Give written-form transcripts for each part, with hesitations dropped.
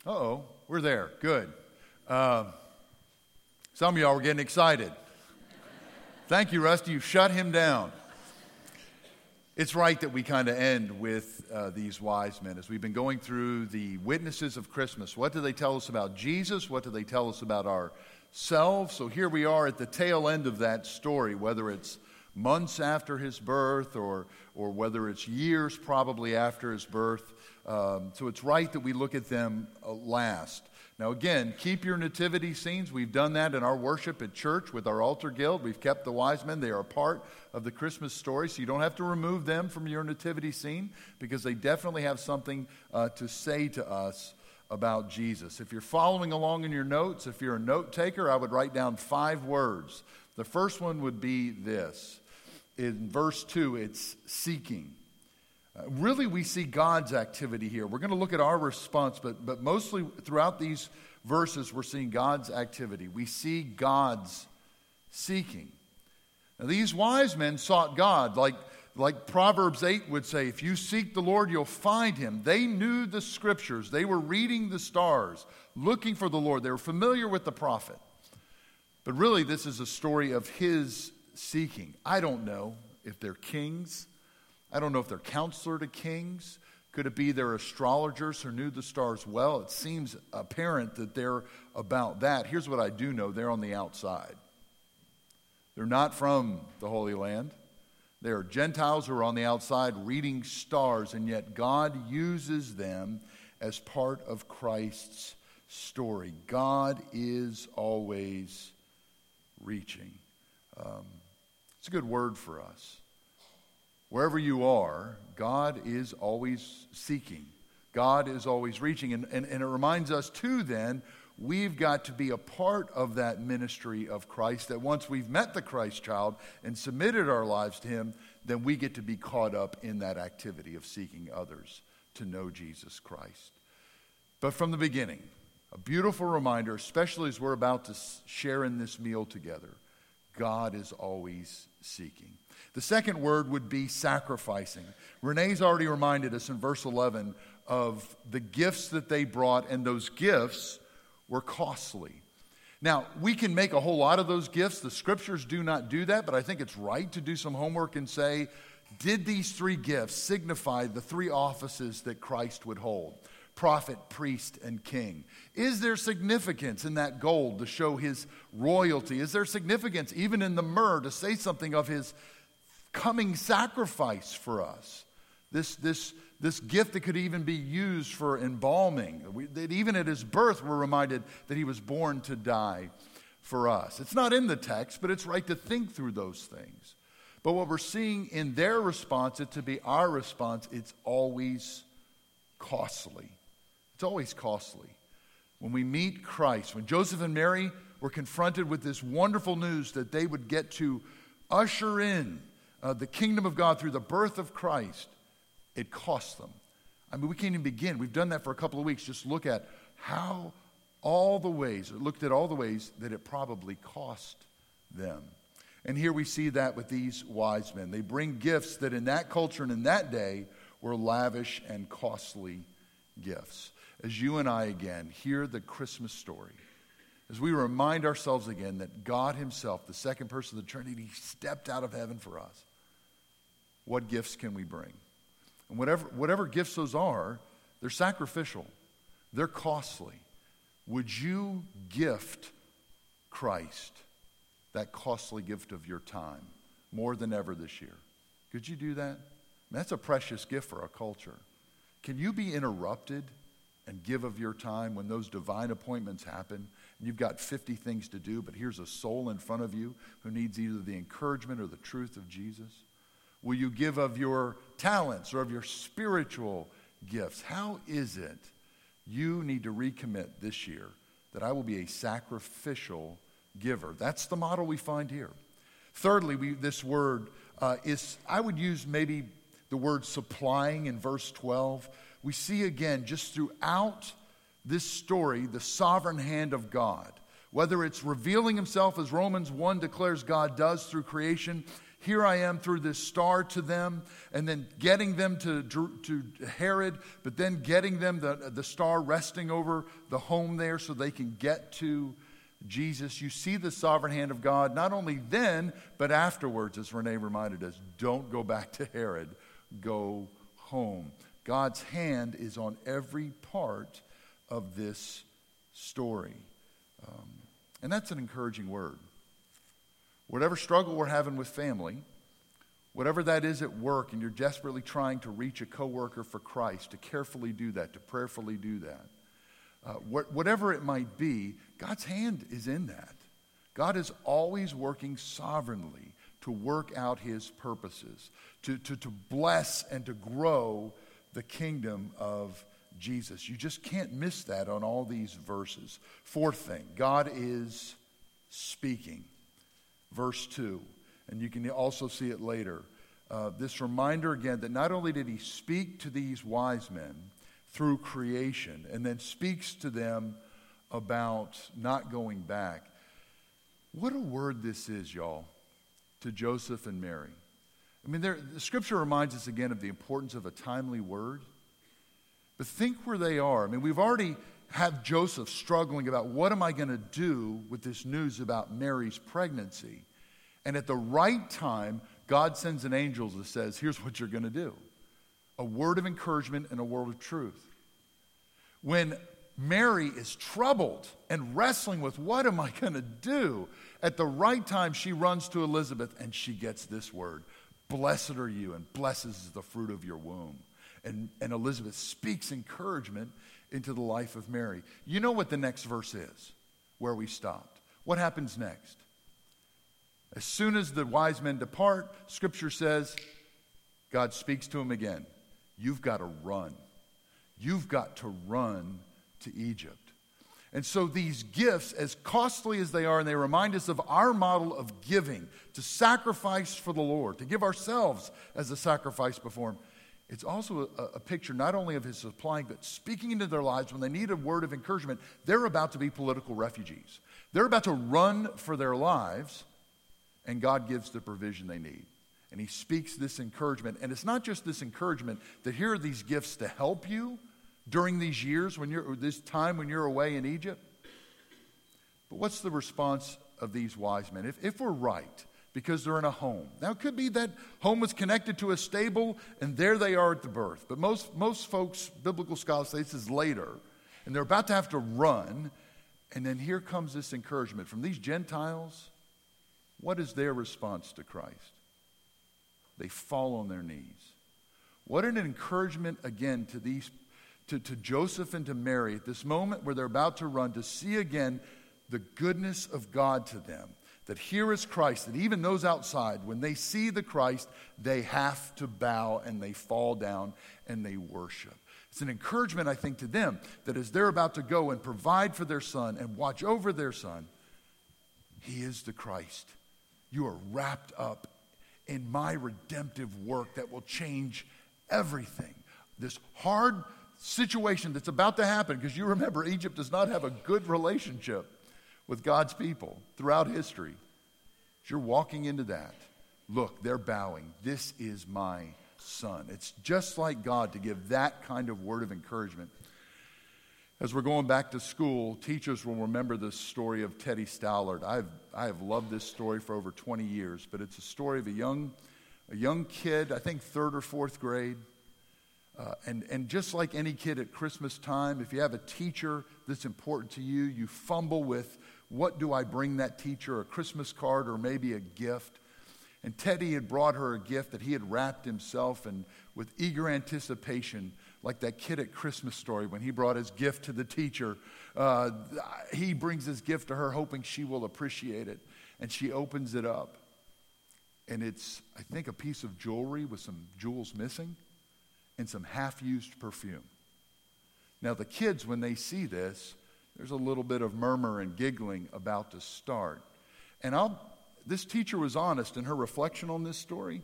Uh-oh, we're there. Good. Some of y'all were getting excited. Thank you, Rusty. You shut him down. It's right that we kind of end with these wise men. As we've been going through the witnesses of Christmas, what do they tell us about Jesus? What do they tell us about ourselves? So here we are at the tail end of that story, whether it's months after his birth or whether it's years probably after his birth. So it's right that we look at them last. Now again, keep your nativity scenes. We've done that in our worship at church with our altar guild. We've kept the wise men. They are a part of the Christmas story, so you don't have to remove them from your nativity scene because they definitely have something to say to us about Jesus. If you're following along in your notes, if you're a note taker, I would write down 5 words. The first one would be this. In verse 2, it's seeking. Really, we see God's activity here. We're going to look at our response, but mostly throughout these verses, we're seeing God's activity. We see God's seeking. Now, these wise men sought God, like Proverbs 8 would say, if you seek the Lord, you'll find him. They knew the scriptures. They were reading the stars, looking for the Lord. They were familiar with the prophet. But really, this is a story of his seeking. I don't know if they're kings. I don't know if they're counselor to kings. Could it be they're astrologers who knew the stars well? It seems apparent that they're about that. Here's what I do know. They're on the outside. They're not from the Holy Land. They are Gentiles who are on the outside reading stars, and yet God uses them as part of Christ's story. God is always reaching. It's a good word for us. Wherever you are, God is always seeking. God is always reaching. And it reminds us, too, then, we've got to be a part of that ministry of Christ, that once we've met the Christ child and submitted our lives to him, then we get to be caught up in that activity of seeking others to know Jesus Christ. But from the beginning, a beautiful reminder, especially as we're about to share in this meal together, God is always seeking. The second word would be sacrificing. Renee's already reminded us in verse 11 of the gifts that they brought, and those gifts were costly. Now, we can make a whole lot of those gifts. The scriptures do not do that, but I think it's right to do some homework and say, did these 3 gifts signify the 3 offices that Christ would hold? Prophet, priest, and king. Is there significance in that gold to show his royalty? Is there significance even in the myrrh to say something of his coming sacrifice for us? This gift that could even be used for embalming. That even at his birth we're reminded that he was born to die for us. It's not in the text, but it's right to think through those things. But what we're seeing in their response, it to be our response, it's always costly. It's always costly. When we meet Christ, when Joseph and Mary were confronted with this wonderful news that they would get to usher in the kingdom of God through the birth of Christ, it cost them. I mean, we can't even begin. We've done that for a couple of weeks. Just look at looked at all the ways that it probably cost them. And here we see that with these wise men. They bring gifts that in that culture and in that day were lavish and costly gifts. As you and I again hear the Christmas story, as we remind ourselves again that God himself, the second person of the Trinity, stepped out of heaven for us, what gifts can we bring? And whatever gifts those are, they're sacrificial. They're costly. Would you gift Christ that costly gift of your time more than ever this year? Could you do that? That's a precious gift for our culture. Can you be interrupted and give of your time when those divine appointments happen and you've got 50 things to do, but here's a soul in front of you who needs either the encouragement or the truth of Jesus? Will you give of your talents or of your spiritual gifts? How is it you need to recommit this year that I will be a sacrificial giver? That's the model we find here. Thirdly, this word I would use maybe the word supplying in verse 12. We see again, just throughout this story, the sovereign hand of God. Whether it's revealing himself, as Romans 1 declares God does through creation, here I am through this star to them, and then getting them to Herod, but then getting them the star resting over the home there so they can get to Jesus. You see the sovereign hand of God, not only then, but afterwards, as Renee reminded us. Don't go back to Herod. Go home. God's hand is on every part of this story. And that's an encouraging word. Whatever struggle we're having with family, whatever that is at work, and you're desperately trying to reach a coworker for Christ, to carefully do that, to prayerfully do that, whatever it might be, God's hand is in that. God is always working sovereignly to work out his purposes, to bless and to grow the kingdom of Jesus. You just can't miss that on all these verses. Fourth thing, God is speaking. Verse 2, and you can also see it later. This reminder again that not only did he speak to these wise men through creation and then speaks to them about not going back. What a word this is, y'all, to Joseph and Mary. I mean, the scripture reminds us again of the importance of a timely word. But think where they are. I mean, we've already have Joseph struggling about what am I going to do with this news about Mary's pregnancy. And at the right time, God sends an angel that says, here's what you're going to do. A word of encouragement and a word of truth. When Mary is troubled and wrestling with what am I going to do, at the right time she runs to Elizabeth and she gets this word. Blessed are you, and blessed is the fruit of your womb. And Elizabeth speaks encouragement into the life of Mary. You know what the next verse is, where we stopped. What happens next? As soon as the wise men depart, Scripture says, God speaks to him again. You've got to run. You've got to run to Egypt. And so these gifts, as costly as they are, and they remind us of our model of giving, to sacrifice for the Lord, to give ourselves as a sacrifice before him. It's also a picture not only of his supplying, but speaking into their lives when they need a word of encouragement. They're about to be political refugees. They're about to run for their lives, and God gives the provision they need. And he speaks this encouragement. And it's not just this encouragement that here are these gifts to help you during these years, this time when you're away in Egypt. But what's the response of these wise men? If we're right, because they're in a home. Now, it could be that home was connected to a stable, and there they are at the birth. But most folks, biblical scholars say this is later, and they're about to have to run, and then here comes this encouragement from these Gentiles. What is their response to Christ? They fall on their knees. What an encouragement, again, to Joseph and to Mary at this moment where they're about to run, to see again the goodness of God to them. That here is Christ, that even those outside, when they see the Christ, they have to bow and they fall down and they worship. It's an encouragement, I think, to them that as they're about to go and provide for their son and watch over their son, he is the Christ. You are wrapped up in my redemptive work that will change everything. This hard situation that's about to happen, because you remember Egypt does not have a good relationship with God's people throughout history. As you're walking into that, look, they're bowing. This is my son. It's just like God to give that kind of word of encouragement. As we're going back to school, teachers will remember this story of Teddy Stallard. I have loved this story for over 20 years, but it's a story of a young kid, I think third or fourth grade. And just like any kid at Christmas time, if you have a teacher that's important to you, you fumble with, what do I bring that teacher, a Christmas card or maybe a gift? And Teddy had brought her a gift that he had wrapped himself and with eager anticipation, like that kid at Christmas Story when he brought his gift to the teacher. He brings his gift to her hoping she will appreciate it. And she opens it up. And it's, I think, a piece of jewelry with some jewels missing and some half-used perfume. Now, the kids, when they see this, there's a little bit of murmur and giggling about to start. And this teacher was honest in her reflection on this story.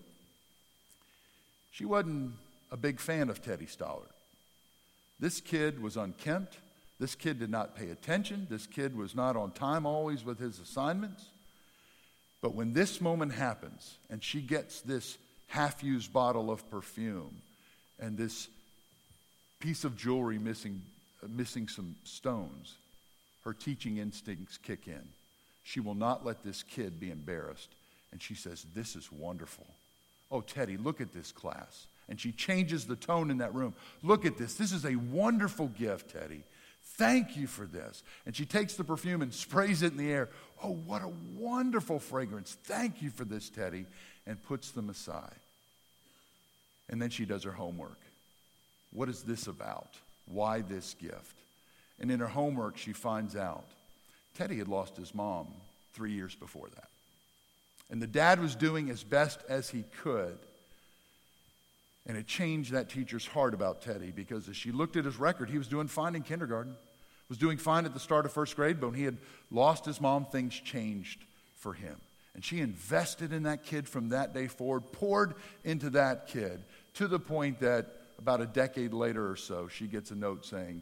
She wasn't a big fan of Teddy Stallard. This kid was unkempt. This kid did not pay attention. This kid was not on time always with his assignments. But when this moment happens and she gets this half-used bottle of perfume and this piece of jewelry missing some stones, her teaching instincts kick in. She will not let this kid be embarrassed. And she says, this is wonderful. Oh, Teddy, look at this class. And she changes the tone in that room. Look at this. This is a wonderful gift, Teddy. Thank you for this. And she takes the perfume and sprays it in the air. Oh, what a wonderful fragrance. Thank you for this, Teddy. And puts them aside. And then she does her homework. What is this about? Why this gift? And in her homework, she finds out Teddy had lost his mom 3 years before that. And the dad was doing as best as he could. And it changed that teacher's heart about Teddy, because as she looked at his record, he was doing fine in kindergarten, was doing fine at the start of first grade, but when he had lost his mom, things changed for him. And she invested in that kid from that day forward, poured into that kid, to the point that about a decade later or so, she gets a note saying,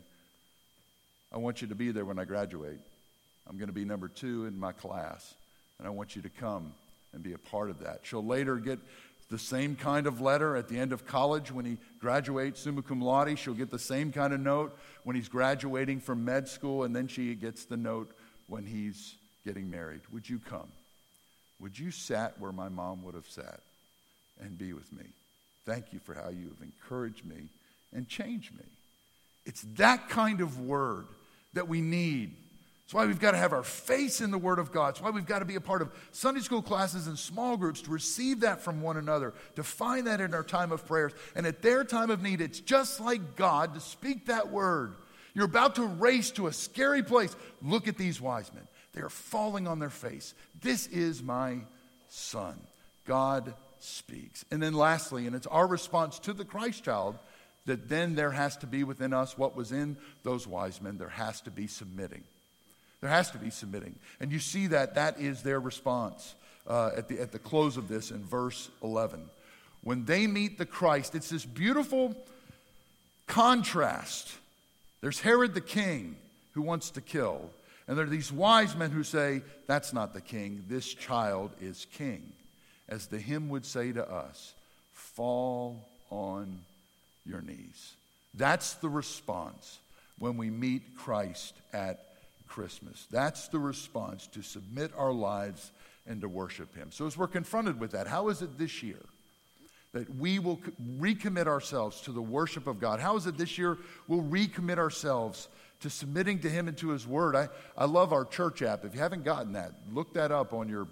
I want you to be there when I graduate. I'm going to be number 2 in my class, and I want you to come and be a part of that. She'll later get the same kind of letter at the end of college when he graduates, summa cum laude. She'll get the same kind of note when he's graduating from med school, and then she gets the note when he's getting married. Would you come? Would you sat where my mom would have sat and be with me? Thank you for how you have encouraged me and changed me. It's that kind of word that we need. That's why we've got to have our face in the Word of God. That's why we've got to be a part of Sunday school classes and small groups to receive that from one another, to find that in our time of prayers. And at their time of need, it's just like God to speak that word. You're about to race to a scary place. Look at these wise men. They are falling on their face. This is my son. God speaks. And then lastly, and it's our response to the Christ child, that then there has to be within us what was in those wise men. There has to be submitting. There has to be submitting. And you see that is their response at the close of this in verse 11. When they meet the Christ, it's this beautiful contrast. There's Herod the king who wants to kill. And there are these wise men who say, that's not the king, this child is king. As the hymn would say to us, fall on your knees. That's the response when we meet Christ at Christmas. That's the response, to submit our lives and to worship him. So as we're confronted with that, how is it this year that we will recommit ourselves to the worship of God? How is it this year we'll recommit ourselves to submitting to him and to his word? I love our church app. If you haven't gotten that, look that up on your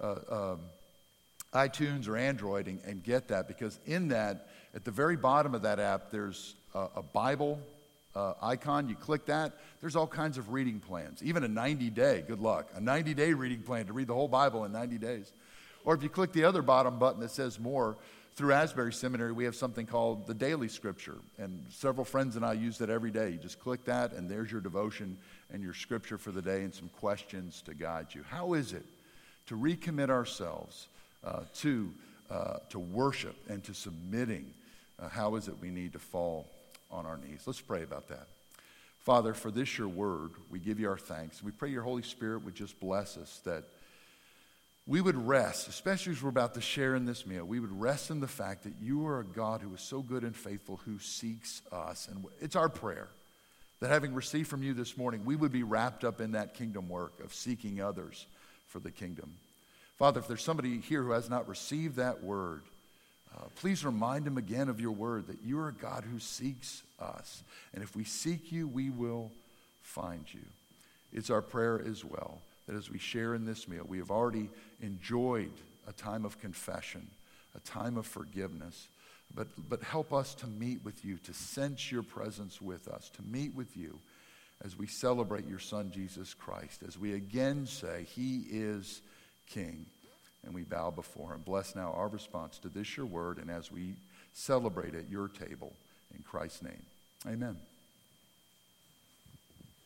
iTunes or Android and get that, because in that, at the very bottom of that app, there's a Bible icon. You click that, there's all kinds of reading plans, even a 90-day, good luck, a 90-day reading plan to read the whole Bible in 90 days. Or if you click the other bottom button that says more, through Asbury Seminary, we have something called the Daily Scripture, and several friends and I use that every day. You just click that, and there's your devotion and your scripture for the day and some questions to guide you. How is it to recommit ourselves to worship and to submitting? How is it we need to fall on our knees? Let's pray about that. Father, for this your word, we give you our thanks. We pray your Holy Spirit would just bless us, that we would rest, especially as we're about to share in this meal, we would rest in the fact that you are a God who is so good and faithful, who seeks us. And it's our prayer that having received from you this morning, we would be wrapped up in that kingdom work of seeking others for the kingdom. Father, if there's somebody here who has not received that word, please remind him again of your word, that you are a God who seeks us. And if we seek you, we will find you. It's our prayer as well, that as we share in this meal, we have already enjoyed a time of confession, a time of forgiveness, but help us to meet with you, to sense your presence with us, to meet with you as we celebrate your Son, Jesus Christ, as we again say, he is King. And we bow before him. Bless now our response to this your word, and as we celebrate at your table, in Christ's name, amen.